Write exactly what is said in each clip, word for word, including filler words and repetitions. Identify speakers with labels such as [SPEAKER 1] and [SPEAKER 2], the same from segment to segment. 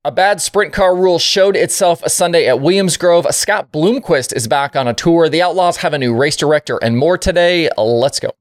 [SPEAKER 1] A bad sprint car rule showed itself Sunday at Williams Grove. Scott Bloomquist is back on a tour. The Outlaws have a new race director and more today. Let's go.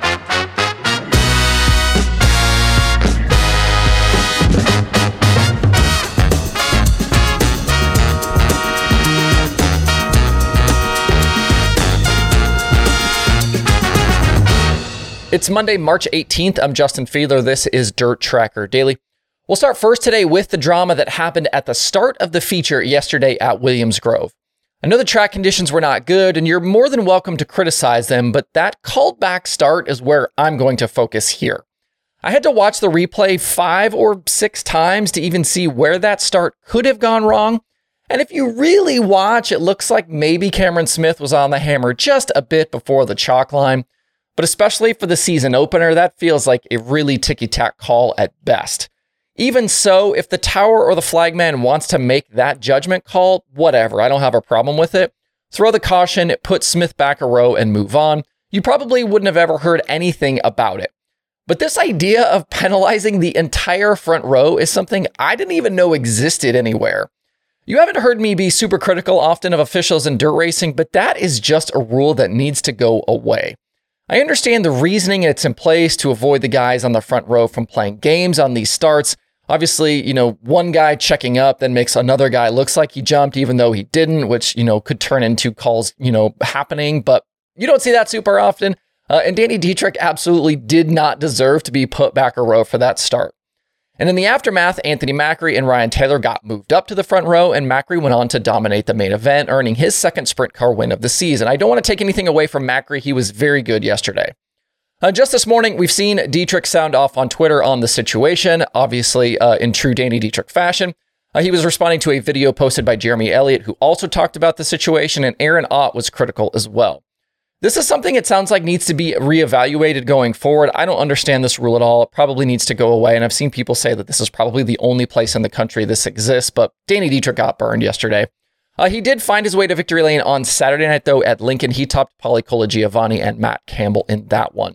[SPEAKER 1] It's Monday, March eighteenth. I'm Justin Fiedler. This is Dirt Tracker Daily. We'll start first today with the drama that happened at the start of the feature yesterday at Williams Grove. I know the track conditions were not good, and you're more than welcome to criticize them, but that called back start is where I'm going to focus here. I had to watch the replay five or six times to even see where that start could have gone wrong. And if you really watch, it looks like maybe Cameron Smith was on the hammer just a bit before the chalk line. But especially for the season opener, that feels like a really ticky-tack call at best. Even so, if the tower or the flagman wants to make that judgment call, whatever, I don't have a problem with it. Throw the caution, put Smith back a row, and move on. You probably wouldn't have ever heard anything about it. But this idea of penalizing the entire front row is something I didn't even know existed anywhere. You haven't heard me be super critical often of officials in dirt racing, but that is just a rule that needs to go away. I understand the reasoning it's in place to avoid the guys on the front row from playing games on these starts. Obviously, you know, one guy checking up then makes another guy looks like he jumped even though he didn't, which, you know, could turn into calls, you know, happening, but you don't see that super often. Uh, and Danny Dietrich absolutely did not deserve to be put back a row for that start. And in the aftermath, Anthony Macri and Ryan Taylor got moved up to the front row, and Macri went on to dominate the main event, earning his second sprint car win of the season. I don't want to take anything away from Macri. He was very good yesterday. Uh, just this morning, we've seen Dietrich sound off on Twitter on the situation, obviously uh, in true Danny Dietrich fashion. Uh, he was responding to a video posted by Jeremy Elliott, who also talked about the situation, and Aaron Ott was critical as well. This is something it sounds like needs to be reevaluated going forward. I don't understand this rule at all. It probably needs to go away, and I've seen people say that this is probably the only place in the country this exists, but Danny Dietrich got burned yesterday. Uh, he did find his way to victory lane on Saturday night, though, at Lincoln. He topped Paulie Colagiovanni and Matt Campbell in that one.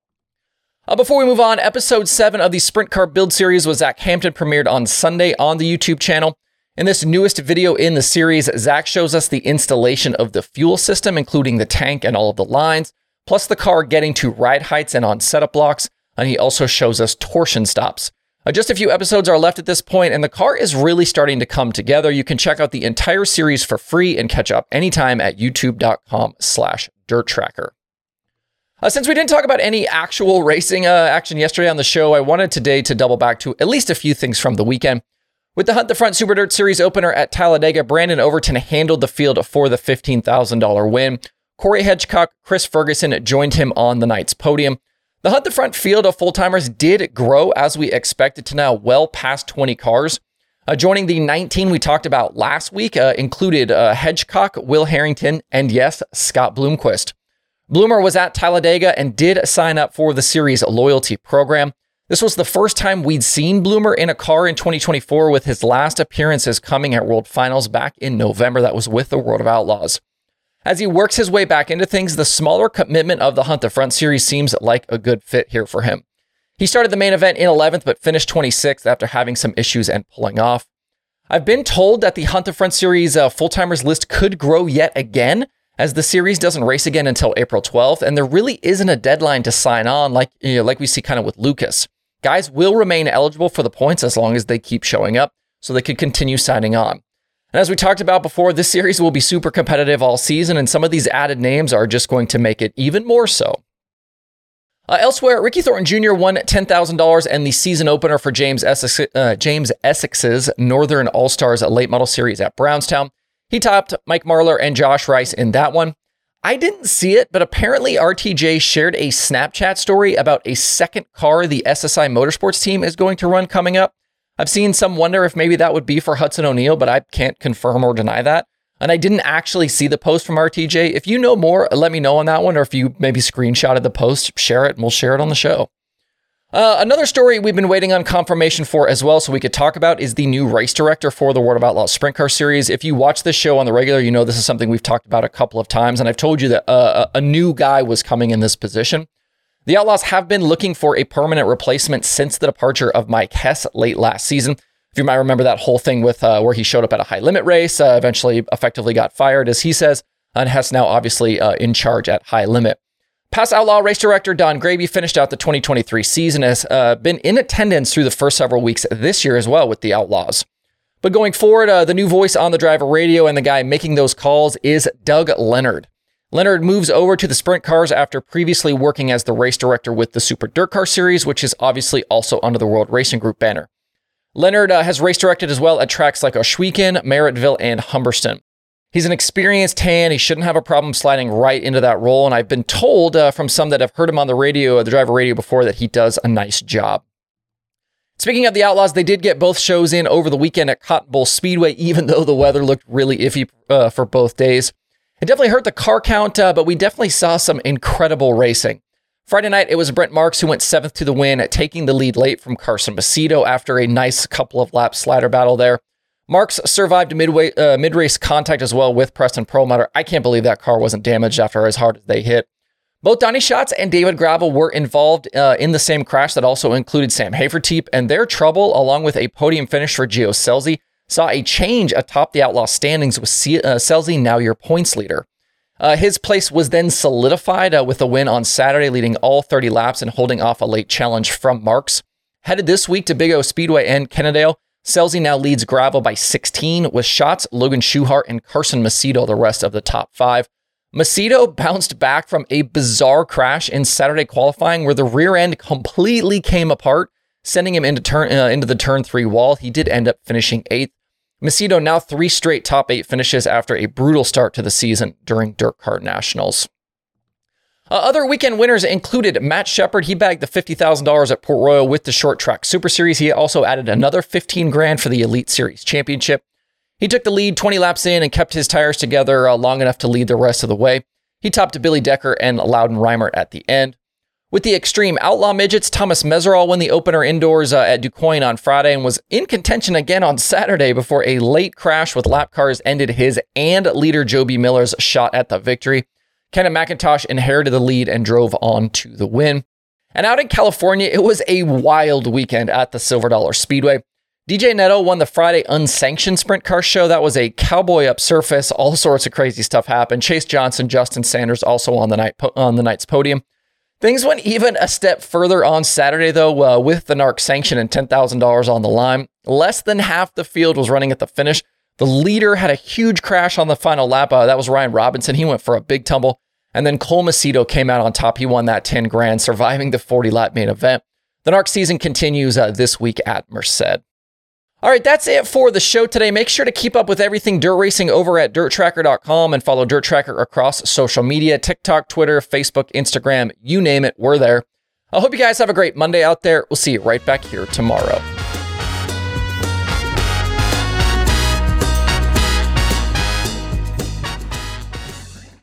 [SPEAKER 1] Uh, before we move on, episode seven of the Sprint Car Build series with Zach Hampton premiered on Sunday on the YouTube channel. In this newest video in the series, Zach shows us the installation of the fuel system, including the tank and all of the lines, plus the car getting to ride heights and on setup blocks, and he also shows us torsion stops. Uh, just a few episodes are left at this point, and the car is really starting to come together. You can check out the entire series for free and catch up anytime at youtube.com slash dirt tracker. Uh, since we didn't talk about any actual racing uh, action yesterday on the show, I wanted today to double back to at least a few things from the weekend. With the Hunt the Front Super Dirt Series opener at Talladega, Brandon Overton handled the field for the fifteen thousand dollars win. Corey Hedgecock, Chris Ferguson joined him on the night's podium. The Hunt the Front field of full-timers did grow as we expected to now well past twenty cars. Uh, joining the nineteen we talked about last week uh, included uh, Hedgecock, Will Harrington, and yes, Scott Bloomquist. Bloomer was at Talladega and did sign up for the series loyalty program. This was the first time we'd seen Bloomer in a car in twenty twenty-four, with his last appearances coming at World Finals back in November. That was with the World of Outlaws. As he works his way back into things, the smaller commitment of the Hunt the Front series seems like a good fit here for him. He started the main event in eleventh, but finished twenty-sixth after having some issues and pulling off. I've been told that the Hunt the Front series uh, full-timers list could grow yet again, as the series doesn't race again until April twelfth, and there really isn't a deadline to sign on like, you know, like we see kind of with Lucas. Guys will remain eligible for the points as long as they keep showing up, so they could continue signing on. And as we talked about before, this series will be super competitive all season, and some of these added names are just going to make it even more so. Uh, elsewhere, Ricky Thornton Junior won ten thousand dollars and the season opener for James, Essex, uh, James Essex's Northern All-Stars Late Model Series at Brownstown. He topped Mike Marlar and Josh Rice in that one. I didn't see it, but apparently R T J shared a Snapchat story about a second car the S S I Motorsports team is going to run coming up. I've seen some wonder if maybe that would be for Hudson O'Neal, but I can't confirm or deny that. And I didn't actually see the post from R T J. If you know more, let me know on that one, or if you maybe screenshotted the post, share it, and we'll share it on the show. Uh, another story we've been waiting on confirmation for as well, so we could talk about, is the new race director for the World of Outlaws Sprint Car Series. If you watch this show on the regular, you know this is something we've talked about a couple of times, and I've told you that uh, a new guy was coming in this position. The Outlaws have been looking for a permanent replacement since the departure of Mike Hess late last season, If you might remember that whole thing with uh, where he showed up at a high limit race, uh, eventually effectively got fired, as he says, and Hess now obviously uh, in charge at high limit. Past Outlaw race director Don Graby finished out the twenty twenty-three season, has uh, been in attendance through the first several weeks this year as well with the Outlaws. But going forward, uh, the new voice on the driver radio and the guy making those calls is Doug Leonard. Leonard moves over to the sprint cars after previously working as the race director with the Super Dirt Car Series, which is obviously also under the World Racing Group banner. Leonard uh, has race directed as well at tracks like Ohsweken, Merrittville, and Humberston. He's an experienced hand. He shouldn't have a problem sliding right into that role. And I've been told uh, from some that have heard him on the radio, the driver radio before, that he does a nice job. Speaking of the Outlaws, they did get both shows in over the weekend at Cotton Bowl Speedway, even though the weather looked really iffy uh, for both days. It definitely hurt the car count, uh, but we definitely saw some incredible racing. Friday night, it was Brent Marks who went seventh to the win, taking the lead late from Carson Macedo after a nice couple of lap slider battle there. Marks survived a midway, uh, mid-race contact as well with Preston Perlmutter. I can't believe that car wasn't damaged after as hard as they hit. Both Donnie Schatz and David Gravel were involved uh, in the same crash that also included Sam Hafertepe, and their trouble, along with a podium finish for Gio Scelzi, saw a change atop the Outlaw standings with C- uh, Scelzi now your points leader. Uh, his place was then solidified uh, with a win on Saturday, leading all thirty laps and holding off a late challenge from Marks. Headed this week to Big O Speedway and Kennedale, Scelzi now leads Gravel by sixteen, with Schatz, Logan Schuchart, and Carson Macedo the rest of the top five. Macedo bounced back from a bizarre crash in Saturday qualifying where the rear end completely came apart, sending him into turn uh, into the turn three wall. He did end up finishing eighth. Macedo now three straight top eight finishes after a brutal start to the season during Dirt Car Nationals. Uh, other weekend winners included Matt Shepard. He bagged the fifty thousand dollars at Port Royal with the Short Track Super Series. He also added another fifteen grand for the Elite Series Championship. He took the lead twenty laps in and kept his tires together uh, long enough to lead the rest of the way. He topped Billy Decker and Loudon Reimer at the end. With the Extreme Outlaw Midgets, Thomas Meserol won the opener indoors uh, at DuQuoin on Friday and was in contention again on Saturday before a late crash with lap cars ended his and leader Joby Miller's shot at the victory. Kenna McIntosh inherited the lead and drove on to the win. And out in California, it was a wild weekend at the Silver Dollar Speedway. D J Neto won the Friday unsanctioned sprint car show. That was a cowboy up surface. All sorts of crazy stuff happened. Chase Johnson, Justin Sanders also on the night po- on the night's podium. Things went even a step further on Saturday, though, uh, with the N A R C sanction and ten thousand dollars on the line. Less than half the field was running at the finish. The leader had a huge crash on the final lap. Uh, that was Ryan Robinson. He went for a big tumble. And then Cole Macedo came out on top. He won that ten grand, surviving the forty lap main event. The N A R C season continues uh, this week at Merced. All right, that's it for the show today. Make sure to keep up with everything dirt racing over at dirt tracker dot com and follow Dirt Tracker across social media, TikTok, Twitter, Facebook, Instagram, you name it, we're there. I hope you guys have a great Monday out there. We'll see you right back here tomorrow.